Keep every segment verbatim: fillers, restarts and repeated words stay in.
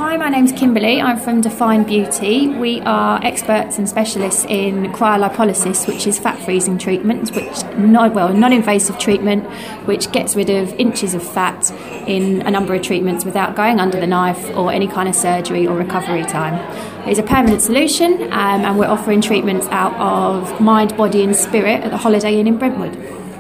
Hi, my name's Kimberly. I'm from Define Beauty. We are experts and specialists in cryolipolysis, which is fat freezing treatment, which not well non-invasive treatment, which gets rid of inches of fat in a number of treatments without going under the knife or any kind of surgery or recovery time. It's a permanent solution, um, and we're offering treatments out of Mind, Body and Spirit at the Holiday Inn in Brentwood.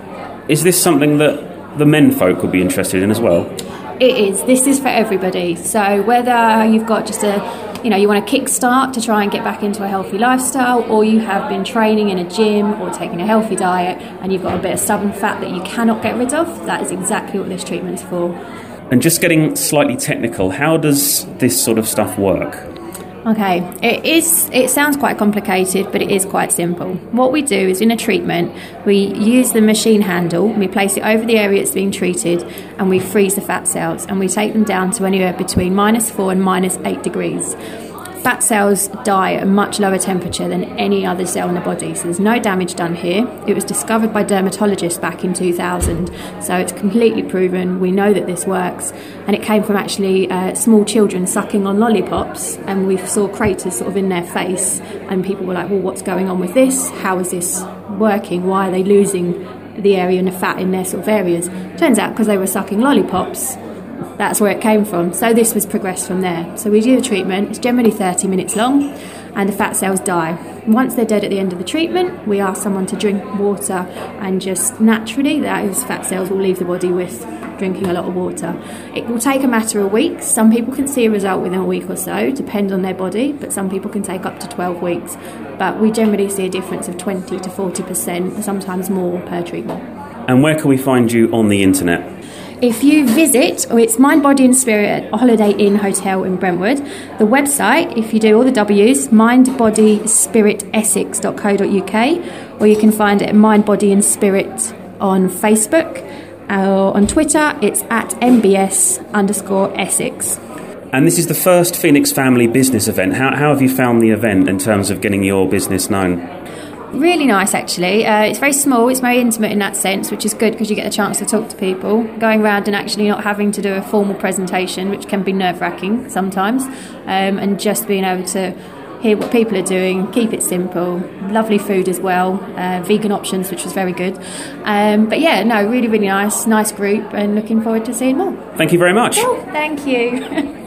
Is this something that the men folk would be interested in as well? It is. This is for everybody. So whether you've got just a, you know, you want a kickstart to try and get back into a healthy lifestyle, or you have been training in a gym or taking a healthy diet and you've got a bit of stubborn fat that you cannot get rid of, that is exactly what this treatment's for. And just getting slightly technical, how does this sort of stuff work? Okay, it is. It sounds quite complicated, but it is quite simple. What we do is, in a treatment, we use the machine handle, we place it over the area it's being treated, and we freeze the fat cells, and we take them down to anywhere between minus four and minus eight degrees. Fat cells die at a much lower temperature than any other cell in the body, so there's no damage done here. It was discovered by dermatologists back in two thousand, so it's completely proven. We know that this works, and it came from actually uh, small children sucking on lollipops, and we saw craters sort of in their face, and people were like, well, what's going on with this? How is this working? Why are they losing the area and the fat in their sort of areas? Turns out because they were sucking lollipops. That's where it came from. So this was progressed from there. So we do the treatment. It's generally thirty minutes long, and the fat cells die. Once they're dead at the end of the treatment, we ask someone to drink water, and just naturally those fat cells will leave the body with drinking a lot of water. It will take a matter of weeks. Some people can see a result within a week or so, depend on their body, but some people can take up to twelve weeks. But we generally see a difference of twenty to forty percent, sometimes more per treatment. And where can we find you on the internet? If you visit, oh, it's Mind, Body and Spirit at Holiday Inn Hotel in Brentwood. The website, if you do all the W's, mind body spirit essex dot co dot uk, or you can find it at Mind, Body and Spirit on Facebook. Or on Twitter, it's at M B S underscore Essex. And this is the first Phoenix Family Business event. How, how have you found the event in terms of getting your business known? Really nice, actually. Uh, it's very small, it's very intimate in that sense, which is good because you get a chance to talk to people. Going around and actually not having to do a formal presentation, which can be nerve-wracking sometimes, um, and just being able to hear what people are doing, keep it simple. Lovely food as well, uh, vegan options, which was very good. Um, but yeah, no, really, really nice, nice group, and looking forward to seeing more. Thank you very much. Cool. Thank you.